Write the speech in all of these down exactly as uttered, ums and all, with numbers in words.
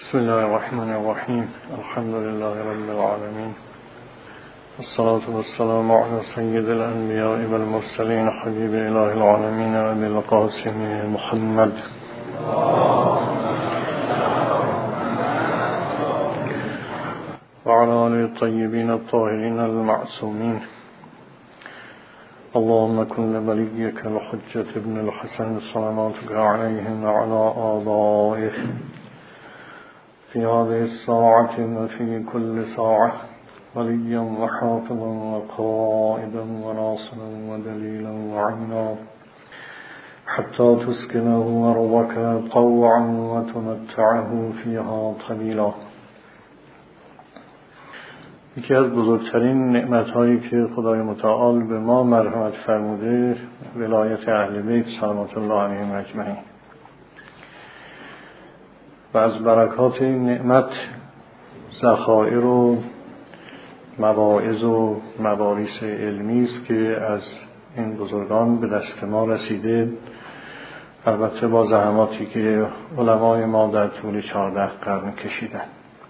بسم الله الرحمن الرحیم. الحمد لله رب العالمین، والصلاة والسلام على سید الانبیاء والمرسلین حبیب اله العالمین ابی القاسم محمد وعلى آله الطیبین الطاهرین المعصومین. اللهم كن لوليك الحجة ابن الحسن صلواتك عليه وعلى آبائه في هذه الساعة وفي كل ساعة وليا وحافظا وقائدا وناصرا ودليلا وعينا حتى تسكنه أرضك طوعا وتمتعه فيها طويلا. یکی از بزرگترین نعمت‌هایی که خدای متعال به ما مرحمت فرموده ولایت اهل بیت سلامت الله علیهم اجمعین و از برکات این نعمت ذخایر و مواعظ و مباحث علمی است که از این بزرگان به دست ما رسیده، البته با زحماتی که علمای ما در طول چهارده قرن کشیدند.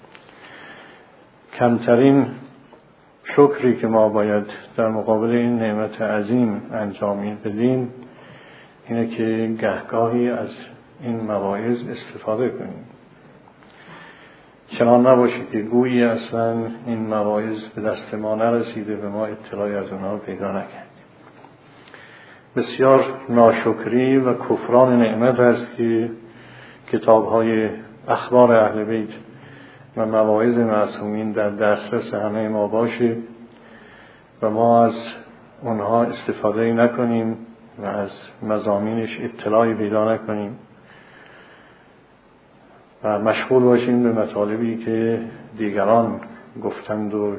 کمترین شکری که ما باید در مقابل این نعمت عظیم انجام بدیم اینه که گهگاهی از این مواعظ استفاده کنیم، چنان نباشه که گویی اصلا این مواعظ به دست ما نرسیده، به ما اطلاعی از اونها پیدا نکردیم. بسیار ناشکری و کفران نعمت است که کتاب‌های اخبار اهل بیت و مواعظ معصومین در دسترس همه ما باشه و ما از اونها استفاده نکنیم و از مضامینش اطلاعی پیدا نکنیم و مشغول باشیم به مطالبی که دیگران گفتند و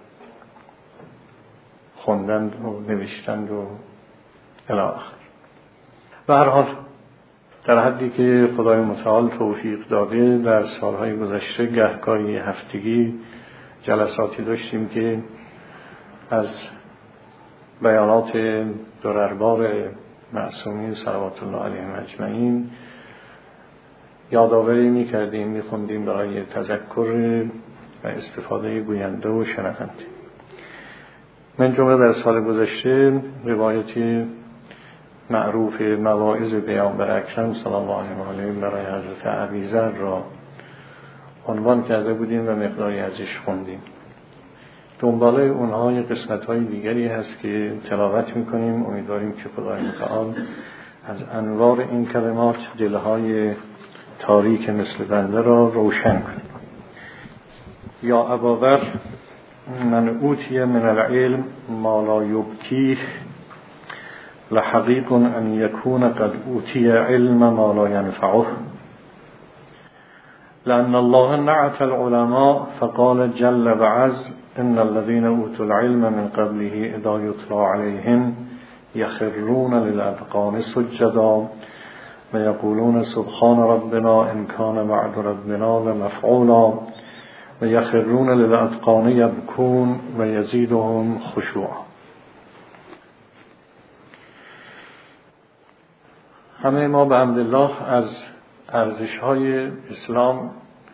خوندند و نوشتند و الی آخر. به هر حال در حدی که خدای متعال توفیق داده در سالهای گذشته گهگاهی هفتگی جلساتی داشتیم که از بیانات درربار معصومین صلوات الله علیهم اجمعین یادآوری می‌کردیم، می‌خوندیم برای تذکر و استفاده گوینده و شنونده. من جمله در سال گذشته روایتی معروف مواعظ پیامبر اکرم صلی الله علیه و آله برای حضرت ابیذر را عنوان کرده بودیم و مقداری ازش خوندیم. دنباله اونها یه قسمت‌های دیگری هست که تلاوت می‌کنیم. امیدواریم که خدای متعال از انوار این کلمات دلهای تاریک مثل بنده را روشن کنیم. یا اباذر من اوتی من العلم ما لا یبکیه لحقیق ان یکون قد اوتی علم ما لا ینفعه لأن الله نعت العلماء فقال جل وعز ان الذين اوتوا العلم من قبله اذا يتلى عليهم يخرون للأذقان سجدا ويقولون سبحان ربنا إن كان وعد ربنا لمفعولا ويخرون للأذقان يبكون ويزيدهم خشوعا. همه ما به حمدالله از ارزش‌های اسلام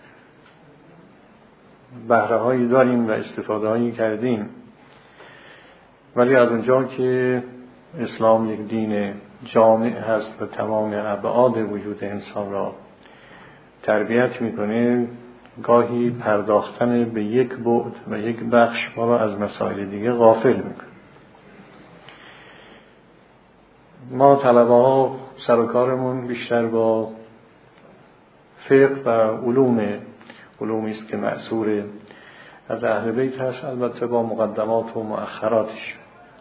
بهره‌هایی داریم و استفاده‌هایی کردیم، ولی از اونجا که اسلام یک دین جامع هست و تمام ابعاد وجود انسان را تربیت میکنه، گاهی پرداختن به یک بعد و یک بخش ما را از مسائل دیگه غافل میکنه. ما طلبه ها سر و کارمون بیشتر با فقه و علوم علومی است که مأثور از اهل بیت هست، البته با مقدمات و مؤخراتش.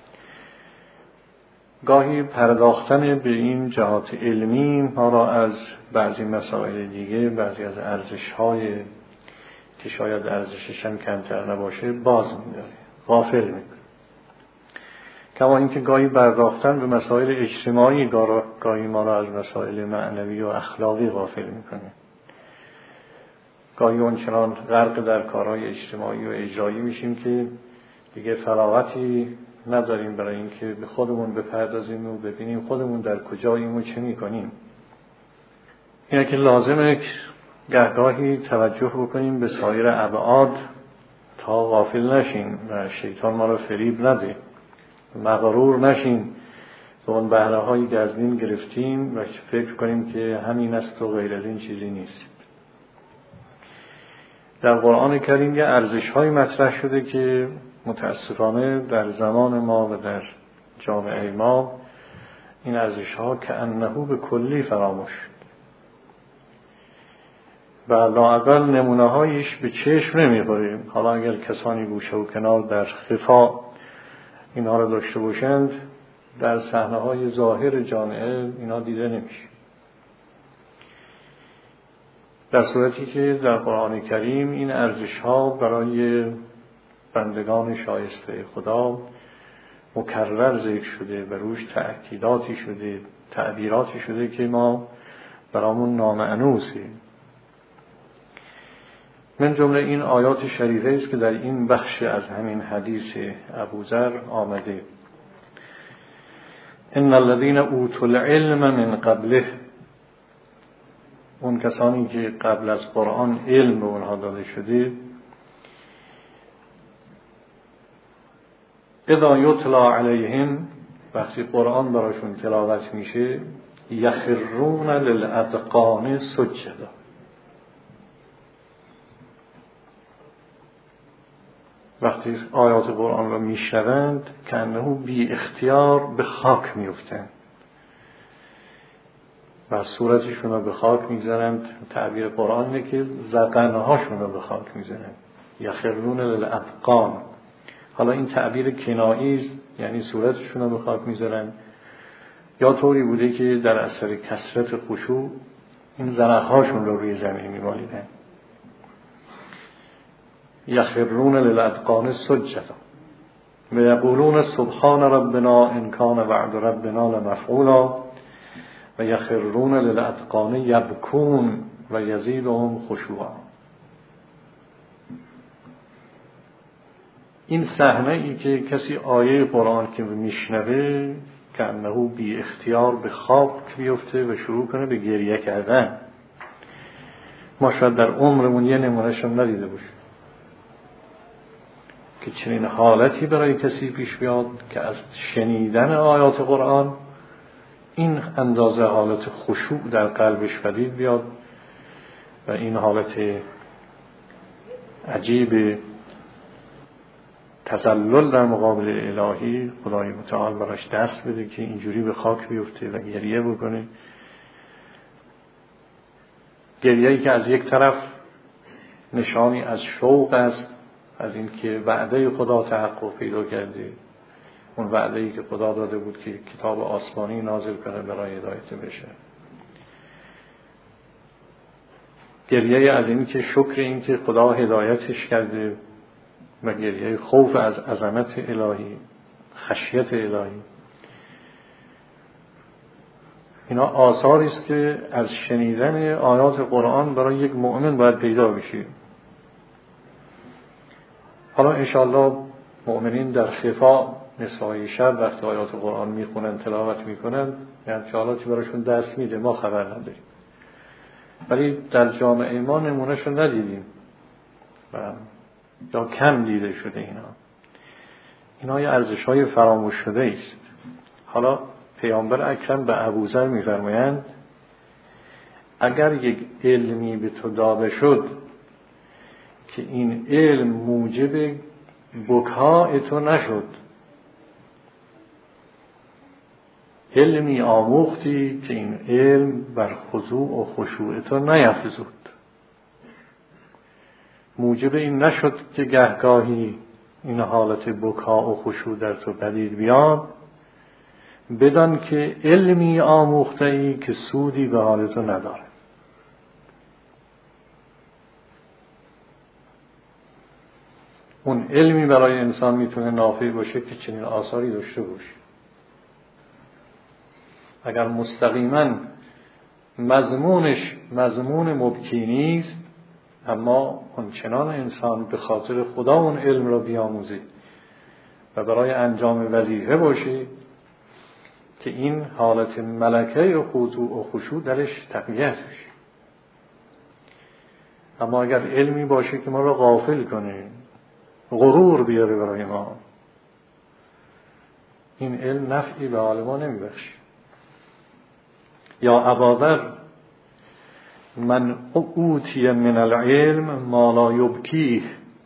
گاهی پرداختن به این جهات علمی ما را از بعضی مسائل دیگه، بعضی از ارزش‌های که شاید ارزشش هم کمتر نباشه باز می‌داره، غافل می‌کنه. کما اینکه گاهی پرداختن به مسائل اجتماعی گاهی ما را از مسائل معنوی و اخلاقی غافل می‌کنه. گاهی اونچنان غرق در کارهای اجتماعی و اجرایی میشیم که دیگه فراغتی نداریم برای اینکه به خودمون بپردازیم و ببینیم خودمون در کجاییم و چه میکنیم. اینه که لازمه گهگاهی توجه بکنیم به سایر ابعاد تا غافل نشیم و شیطان ما را فریب نده، مغرور نشیم به اون بهره هایی که از دین گرفتیم و فکر کنیم که همین است و غیر از این چیزی نیست. در قرآن کریم یه ارزش های مطرح شده که متاسفانه در زمان ما و در جامعه ما این ارزش ها کأنه به کلی فراموش و لااقل نمونه هایش به چشم نمیخوریم. حالا اگر کسانی گوشه و کنار در خفا اینها را داشته باشند، در صحنه های ظاهر جامعه اینا دیده نمیشه. در صورتی که در قرآن کریم این ارزش ها برای بندگان شایسته خدا مکرر ذکر شده و روش تأکیداتی شده، تعبیراتی شده که ما برامون نامأنوسه. من جمله این آیات شریفه است که در این بخش از همین حدیث ابوذر آمده: ان الذين اوتوا العلم من قبله، اون کسانی که قبل از قرآن علم به اونها داده شده، اذا یتلا علیهم، وقتی قرآن براشون تلاوت میشه، یخرون للاذقان سجدا، وقتی آیات قرآن را میشنوند کأنه بی اختیار به خاک میفتند و صورتشون رو به خاک میگذارند. تعبیر قرآن اینه که ذقنهاشون رو به خاک میزنند، یخرون للاذقان. حالا این تعبیر کنایی است، یعنی صورتشون رو به خاک میذارن، یا طوری بوده که در اثر کثرت خشوع این زنخهاشون رو روی زمین میمالیدن. یخرون للاذقان سجدا و یقولون سبحان ربنا ان کان وعد ربنا لمفعولا و یخرون للاذقان یبکون و یزیدهم خشوعا. این صحنه ای که کسی آیه قرآن که میشنوه که انه بی اختیار به خاک بیفته و شروع کنه به گریه کردن. ما شاید در عمرمون یه نمونهش هم ندیده باشیم که چنین حالتی برای کسی پیش بیاد که از شنیدن آیات قرآن این اندازه حالت خشوع در قلبش پدید بیاد و این حالت عجیب تذلل در مقابل الهی خدای متعال براش دست بده که اینجوری به خاک بیفته و گریه بکنه. گریه‌ای که از یک طرف نشانی از شوق است، از این که وعده خدا تحقق پیدا کرده، اون وعده‌ای که خدا داده بود که کتاب آسمانی نازل کنه برای هدایت بشه. گریه از این که شکر این که خدا هدایتش کرده و گریه خوف از عظمت الهی، خشیت الهی. اینا آثاری است که از شنیدن آیات قرآن برای یک مؤمن باید پیدا بشه. حالا انشاءالله مؤمنین در خفا نصفهای شب وقتی آیات قرآن میخونن، تلاوت میکنن، یعنی انشاءالله چی براشون دست میده ما خبر نداریم، ولی در جامعه ما نمونهشو ندیدیم و یا کم دیده شده. اینا اینا یه ارزش‌های فراموش شده است. حالا پیامبر اکرم به ابوذر می‌فرمایند اگر یک علمی به تو داده شد که این علم موجب بکای تو نشد، علمی آموختی که این علم بر خضوع و خشوع تو نیفزود، موجب این نشد که گهگاهی این حالت بکا و خشوع در تو پدید بیاد، بدان که علمی آموخته ای که سودی به حال تو نداره. اون علمی برای انسان میتونه نافع باشه که چنین آثاری داشته باشه. اگر مستقیما مضمونش مضمون مبکی نیست، اما اونچنان انسان به خاطر خدا اون علم را بیاموزه و برای انجام وظیفه باشه که این حالت ملکه و خضوع و خشوع درش تقویت بشه. اما اگر علمی باشه که ما رو غافل کنه، غرور بیاره برای ما، این علم نفعی به حال ما نمیبخشه. یا اباذر من اوتی من العلم ما لا یبکیه،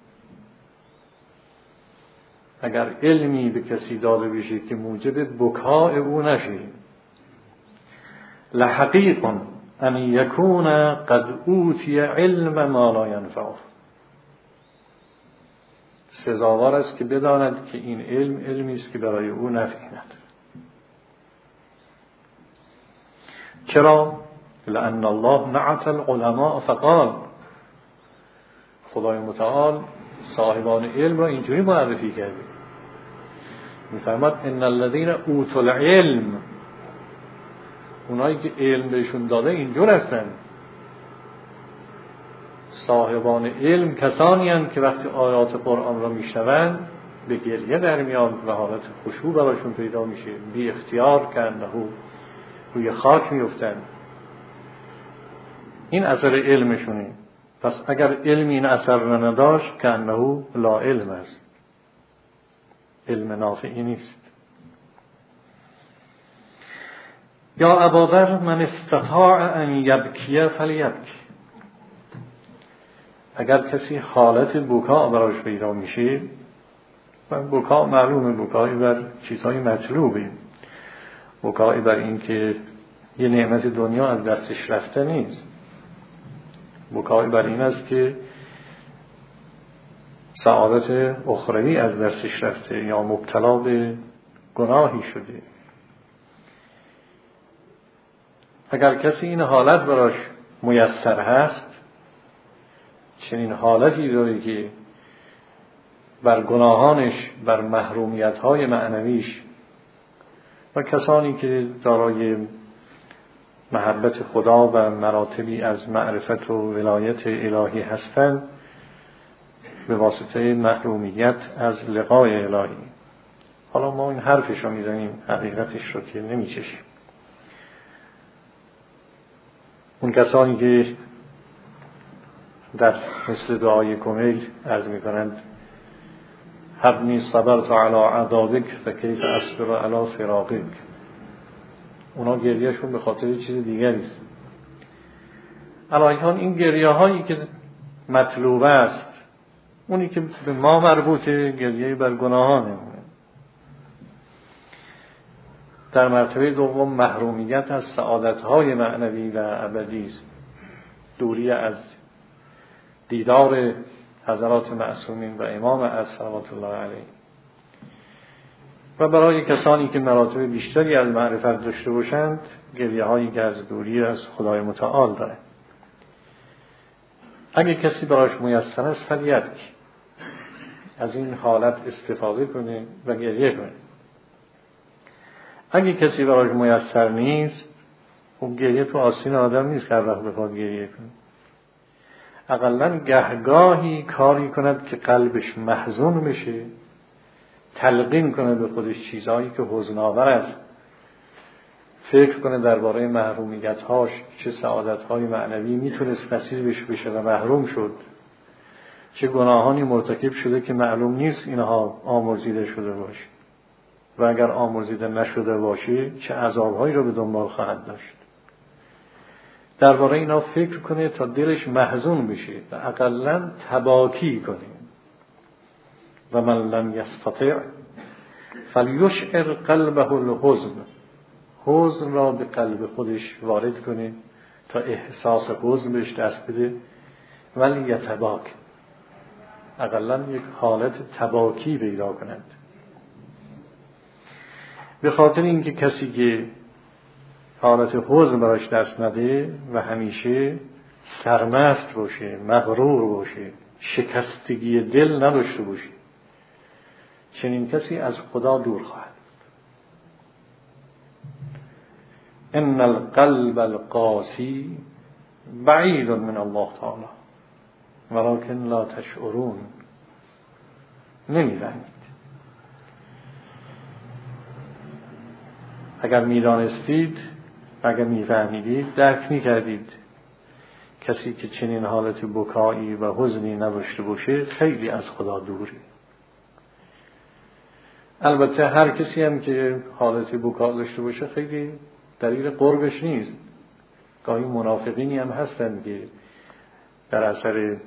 اگر علمی به کسی داده بشه که موجب بکاء او نشه، لحقیق ان یکون قد اوتی علم ما لا ینفعه، سزاوار است که بداند که این علم علمی است که برای او نفعی نداره. چرا؟ لأن الله نعت العلماء فقال، خدای متعال صاحبان علم را اینجوری معرفی کرده، می‌فرماد ان الذين اوتوا العلم، اونایی که علم بهشون داده اینجور هستند. صاحبان علم کسانی هستند که وقتی آیات قرآن را میشنوند به گریه در میان و حالت خشوع براشون پیدا میشه، بی اختیار کنه روی خاک میفتند. این اثر علمشونه. پس اگر علم این اثر را نداشت که انه لا علم است، علم نافعی نیست. یا اباذر من استطاع ان یبکی فلیبکی، اگر کسی حالت بکا براش پیدا میشه، و بکا معلومه بکایی بر چیزهای مطلوبه، بکایی بر این که یه نعمت دنیا از دستش رفته نیست، بکایی بر این است که سعادت اخروی از دستش رفته یا مبتلا به گناهی شده. اگر کسی این حالت براش میسر هست، چنین حالتی داره که بر گناهانش، بر محرومیت‌های معنویش و کسانی که دارای محبت خدا و مراتبی از معرفت و ولایت الهی هستند، به واسطه محرومیت از لقای الهی. حالا ما این حرفش رو میزنیم، حقیقتش رو که نمیچشیم. اون کسانی که در مثل دعای کمیل عرض میکنند حبنی صبرت علی عذابک فکیف اصبر علی فراقک، اونا گریهشون به خاطر چیز دیگری است. الان این گریه هایی که مطلوبه است، اونی که به ما مربوطه، گریه بر گناهانه. در مرتبه دوم محرومیت از سعادت‌های معنوی و ابدی است، دوری از دیدار حضرات معصومین و امام از صلوات الله علیه. و برای کسانی که مراتب بیشتری از معرفت داشته باشند، گریه هایی که از دوری از خدای متعال داره. اگه کسی براش میسر است فلیبکی، از این حالت استفاده کنه و گریه کنه. اگه کسی براش میسر نیست، خب گریه تو آستین آدم نیست که هر وقت بخواد گریه کنه. اقلن گهگاهی کاری کند که قلبش محزون بشه، تلقین کنه به خودش چیزهایی که حزن‌آور است، فکر کنه درباره محرومیت‌هاش، چه سعادت‌های معنوی میتونست نصیبش بشه و محروم شد، چه گناهانی مرتکب شده که معلوم نیست اینها آمرزیده شده باشه، و اگر آمرزیده نشده باشه چه عذاب‌هایی رو به دنبال خواهد داشت. درباره اینا فکر کنه تا دلش محزون بشه و اقلن تباکی کنه. و من لم یستطع فلیشعر قلبه الحزن، حزن را به قلب خودش وارد کنه تا احساس حزن بهش دست بده. ولی یتباک، اقلن یک حالت تباکی پیدا کنند. به خاطر اینکه کسی که حالت حزن براش دست نده و همیشه سرمست باشه، مغرور باشه، شکستگی دل نداشته باشه، چنین کسی از خدا دور خواهد. ان القلب القاسی بعید من الله تعالی ولکن لا تشعرون، نمی‌دانید. اگر می‌دانستید، اگر می‌فهمیدید، درک می‌کردید کسی که چنین حالت بکایی و حزنی نداشته باشه خیلی از خدا دوری. البته هر کسی هم که حالت بکا داشته باشه خیلی دلیل قربش نیست. گاهی منافقینی هم هستن که در اثر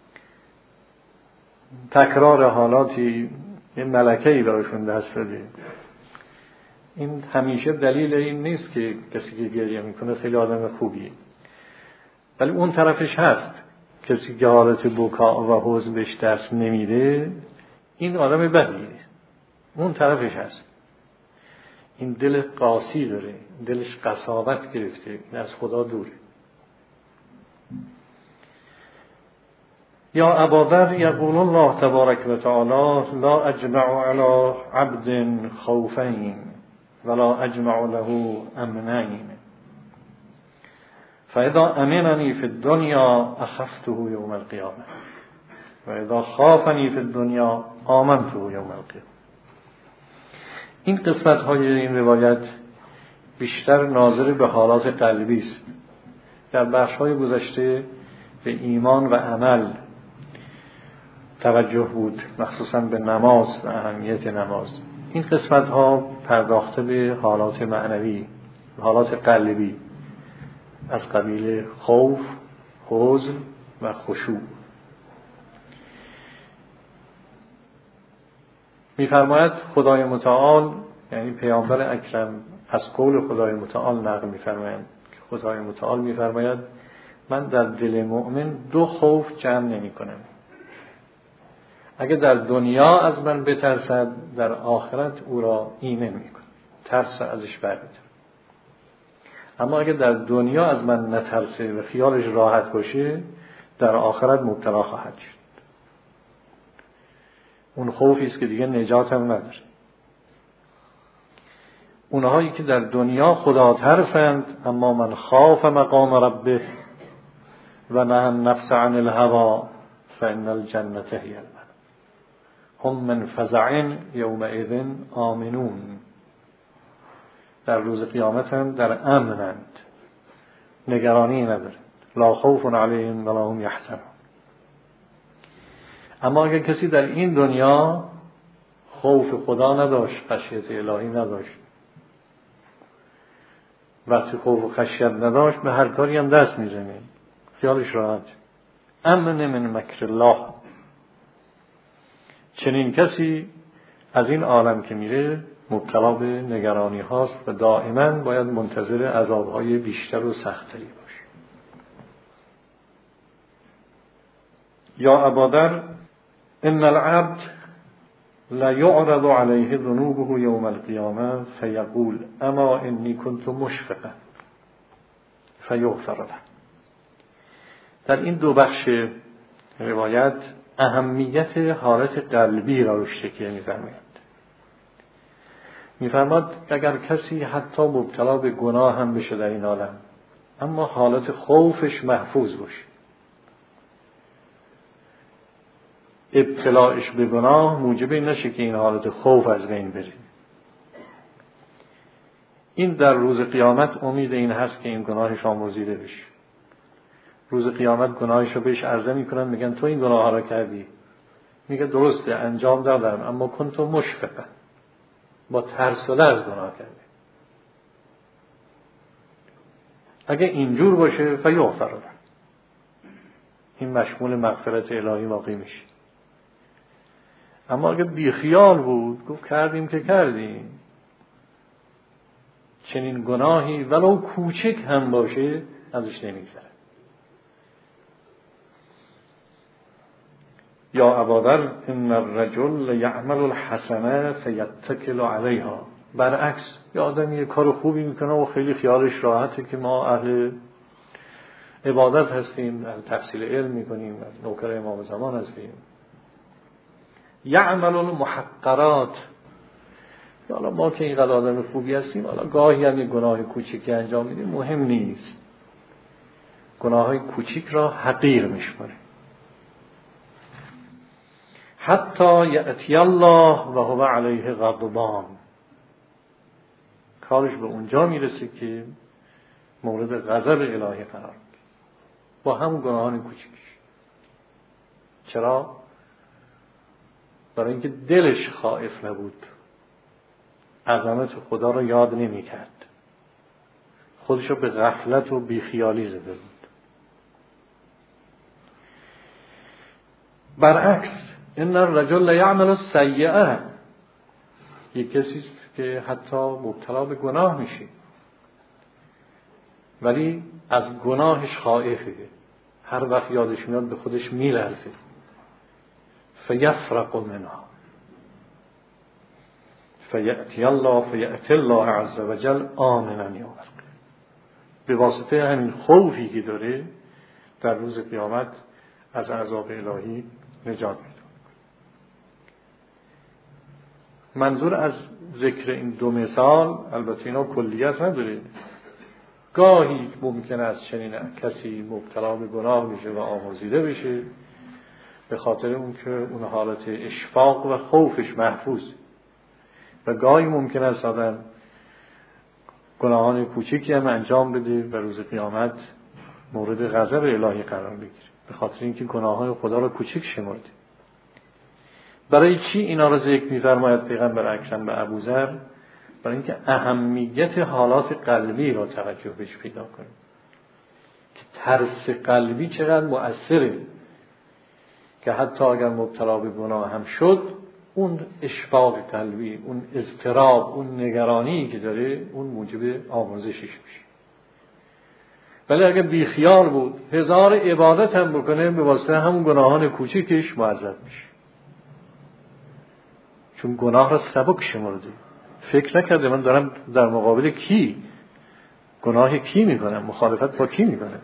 تکرار حالاتی یه ملکه‌ای براشون دست داده. این همیشه دلیل این نیست که کسی که گریه میکنه خیلی آدم خوبیه، ولی اون طرفش هست. کسی که حالت بکا و حزن بهش دست نمیده این آدم بدیه، اون طرفش هست. این دل قاسی داره، دلش قساوت گرفته، این از خدا دوره. یا ابادر یقول الله تبارک و تعالی لا اجمع علی عبد خوفین ولا اجمع له امنین فاذا امننی فی الدنیا اخفته یوم القیامه و اذا خافنی فی الدنیا آمنته یوم القیامه. این قسمت های این روایت بیشتر ناظر به حالات قلبی است. در بخش های گذشته به ایمان و عمل توجه بود، مخصوصا به نماز و اهمیت نماز. این قسمت ها پرداخته به حالات معنوی، حالات قلبی از قبیل خوف، حزن و خشوع. می‌فرماید خدای متعال، یعنی پیامبر اکرم از قول خدای متعال نقل می‌فرمایند که خدای متعال می‌فرماید من در دل مؤمن دو خوف جمع نمی‌کنم. اگه در دنیا از من بترسد در آخرت او را ایمن می‌کنم، ترس ازش برمی‌دارم. اما اگه در دنیا از من نترسه و خیالش راحت باشه در آخرت مبتلا خواهد شد. اون خوفی است که دیگه نجات هم نداره. اونهایی که در دنیا خدا ترسند اما من خاف مقام ربه و نهى النفس عن الهوى فإن الجنة هي المأوى هم من فزع یومئذ آمنون. در روز قیامت هم در امنند، نگرانی ندارند. لا خوف علیهم ولا هم یحزنون. اما اگر کسی در این دنیا خوف خدا نداشت، خشیت الهی نداشت، وقتی خوف و خشیت نداشت به هر کاری هم دست میزنه، خیالش راحت. امن من مکر الله. چنین کسی از این عالم که میره مبتلا به نگرانی هاست و دائما باید منتظر عذابهای بیشتر و سختری باشه. یا ابادر ان العبد لا يعرض عليه ذنوبه يوم القيامه فيقول اما اني كنت مشفقا فيغفر له. در این دو بخش روایت اهمیت حالت قلبی را روش تکیه می‌فرمایند. می‌فرماید اگر کسی حتی مبتلا به گناه هم بشه در این عالم اما حالت خوفش محفوظ باشه، ابتلاعش به گناه موجب این نشه که این حالت خوف از بین بره، این در روز قیامت امید این هست که این گناهش آمرزیده بشه. روز قیامت گناهش رو بهش عرضه میکنن، میگن تو این گناه ها را کردی، میگه درسته انجام دادم اما کنت مشفقا، با ترس و لرز گناه کرده. اگه اینجور باشه فیغفر له، این مشمول مغفرت الهی واقع میشه. اما اگه بیخیال بود، گفت کردیم که کردیم، چنین گناهی ولو کوچک هم باشه ازش نمیگذره. یا ابادر ان الرجل یعمل الحسنه فیتکل علیها. برعکس یه آدم یه کار خوبی میکنه و خیلی خیالش راحته که ما اهل عبادت هستیم، اهل تحصیل علم میکنیم، نوکر امام زمان هستیم. یعمل المحقرات. حالا ما که اینقدر آدم خوبی هستیم، حالا گاهی هم یه گناه کوچیکی انجام میدیم، مهم نیست. گناههای کوچیک را حقیر میشماره. حتی یأتی الله و هو علیه غضبان. کارش به اونجا میرسه که مورد غضب الهی قرار میگیره. با همون گناهان کوچیکش. چرا؟ برای اینکه دلش خائف نبود، عظمت خدا رو یاد نمی کرد، خودش رو به غفلت و بیخیالی زده بود. برعکس این الرجل یعمل السیئه، یک کسی است که حتی مبتلا به گناه میشه ولی از گناهش خائفه، هر وقت یادش میاد به خودش میلرزه. فیفرق منها فیأتی الله فیأتی الله عز وجل آمنا یوم القیامة. به واسطه همین خوفی که داره در روز قیامت از عذاب الهی نجات میده. منظور از ذکر این دو مثال، البته اینا کلیت نداره، گاهی ممکن است چنین کسی مبتلا به گناه بشه و آمرزیده بشه به خاطر اون که اون حالت اشفاق و خوفش محفوظ، و گاهی ممکن است آدم گناهان کوچیکی هم انجام بده و روز قیامت مورد غضب الهی قرار بگیره به خاطر اینکه گناهان خدا را کوچیک شمرده. برای چی اینا را ذکر می‌فرماید پیغمبر اکرم به ابوذر؟ برای اینکه اهمیت حالات قلبی را توجه بهش پیدا کنیم که ترس قلبی چقدر مؤثره، که حتی اگر مبتلا به گناه هم شد اون اشفاق قلبی، اون اضطراب، اون نگرانی که داره اون موجب آمرزشش میشه. ولی اگر بیخیال بود هزار عبادت هم بکنه به واسطه همون گناهان کوچیکش معذب میشه، چون گناه را سبک شمرده، فکر نکرده من دارم در مقابل کی گناه کی میکنم، مخالفت با کی میکنم.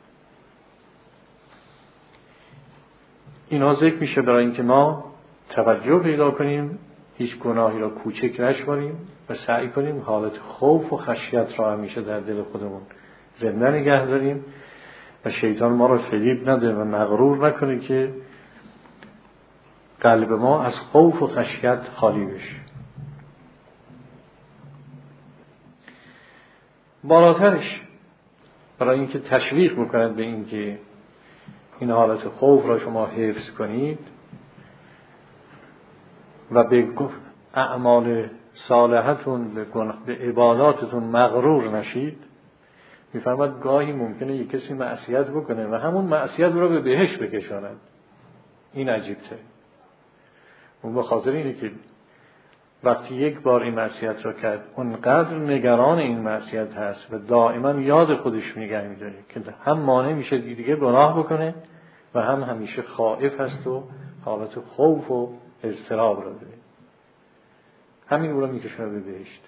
اینا ذکر میشه برای اینکه ما توجه پیدا کنیم، هیچ گناهی را کوچک نشماریم و سعی کنیم حالت خوف و خشیت را همیشه در دل خودمون زنده نگه داریم و شیطان ما را فریب نده و مغرور نکنه که قلب ما از خوف و خشیت خالی بشه. بالاترش برای اینکه تشویق میکند به اینکه این حالت خوف را شما حفظ کنید و به اعمال صالحتون، به عباداتتون مغرور نشید، میفرماد گاهی ممکنه یک کسی معصیت بکنه و همون معصیت رو به بهشت بکشاند. این عجیبه. اون به خاطر اینه که وقتی یک بار این معصیت را کرد اونقدر نگران این معصیت هست و دائما یاد خودش نگه می‌داره که هم مانع میشه دیگه گناه بکنه و هم همیشه خائف هست و حالت خوف و اضطراب را داره. همین او را میکشونه به بهشت.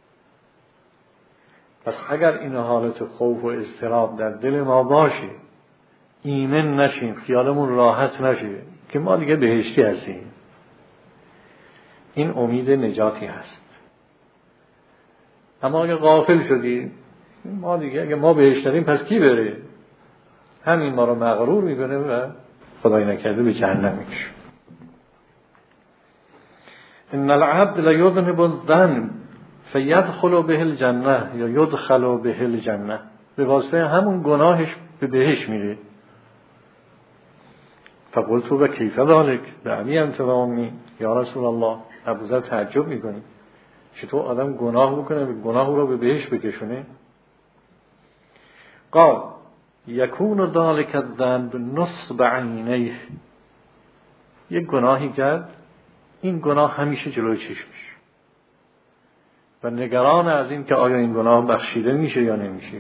پس اگر این حالت خوف و اضطراب در دل ما باشه، ایمن نشیم، خیالمون راحت نشه که ما دیگه بهشتی هستیم، این امید نجاتی هست. اما اگه غافل شدیم ما دیگه اگه ما بهشت داریم پس کی بره؟ همین ما رو مغرور میکنه و خدای نکرده به جهنم میکشه. ان العبد لیذنب الذنب فیدخل به الجنه یا یدخل به الجنه، به واسطه همون گناهش به بهشت میره. فقلت و کیف ذلک دعنی انت و امی یا رسول الله. ابوذر تعجب میکنه چطور آدم گناه بکنه و گناه رو به بهشت بکشونه؟ قال یکون ذلک الذنب نصب عینیه، یک گناهی کرد این گناه همیشه جلوی چشمش و نگران از این که آیا این گناه بخشیده میشه یا نمیشه.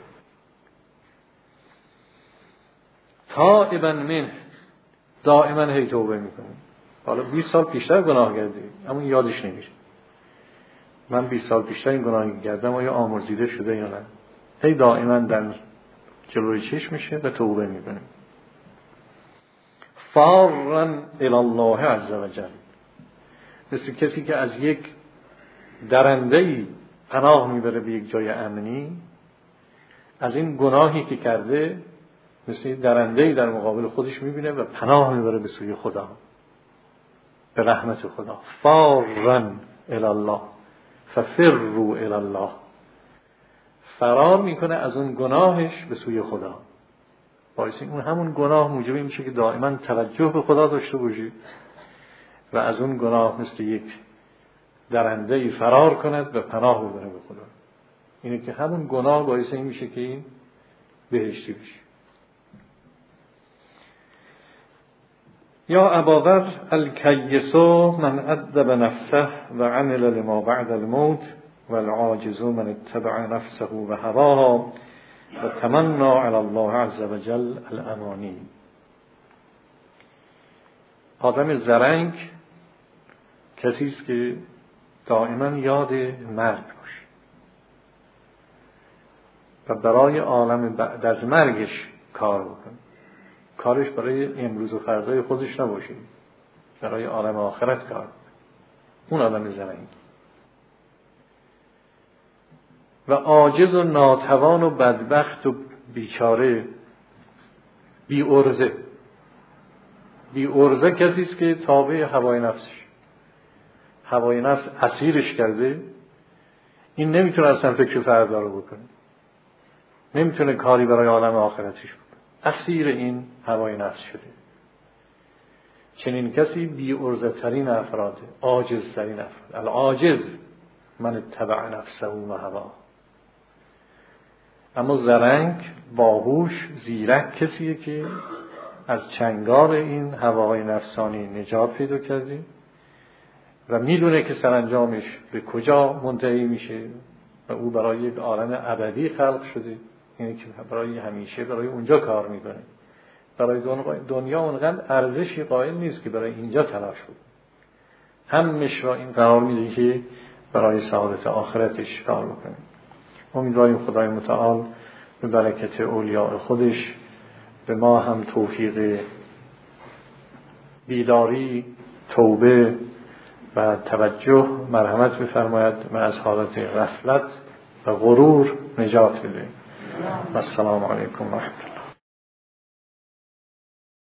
تائبا منه، دائما هی توبه میکنه. حالا بیست سال پیشتر گناه کردی اما یادش نمیشه من بیست سال پیشتر این گناه کردم آیا آمرزیده شده یا نه. هی دائما در جلوی چشمشه و توبه میکنه. فارا الی الله عز وجل، مثل کسی که از یک درنده‌ای پناه میبره به یک جای امنی، از این گناهی که کرده مثل درنده‌ای در مقابل خودش میبینه و پناه میبره به سوی خدا، به رحمت خدا. فارا الی الله ففروا الی الله، فرار میکنه از اون گناهش به سوی خدا. باعث اون همون گناه موجب این میشه که دائما توجه به خدا داشته باشی و از اون گناه مثل یک درنده ای فرار کند و پناه ببره به خدا. اینه که همون گناه باعث این میشه که این بهشتی بشه. یا اباذر الکیس من ادب نفسه و عمل لما بعد الموت و العاجز من اتبع نفسه و هواها و تمنا علی الله عز وجل الامانی. آدم زرنگ کسی است که دائما یاد مرگ باشه و برای عالم بعد از مرگش کار بکنه. کارش برای امروز و فردای خودش نباشه، برای عالم آخرت کار. اون آدم زرنگ. و عاجز و ناتوان و بدبخت و بیچاره، بی ارزه. بی ارزه کسی است که تابع هوای نفسش، هوای نفس اسیرش کرده. این نمیتونه اصلا فکر فردا رو بکنه، نمیتونه کاری برای عالم آخرتش بکنه، اسیر این هوای نفس شده. چنین کسی بی ارزه ترین افراده، عاجز ترین افراد. العاجز من اتبع نفسه و هوا. اما زرنگ، باهوش، زیرک کسیه که از چنگال این هوای نفسانی نجات پیدا کرده و میدونه که سرانجامش به کجا منتهی میشه و او برای یک عالم ابدی خلق شده. اینه که برای همیشه برای اونجا کار میکنه. برای دنیا اونقدر ارزشی قائل نیست که برای اینجا تلاش کنه. همش را این قرار میده که برای سعادت آخرتش کار بکنه. امیدواریم خدای متعال به برکت اولیاء خودش به ما هم توفیق بیداری، توبه و توجه مرحمت بفرماید و از حالت غفلت و غرور نجات بده. السلام علیکم و رحمت الله.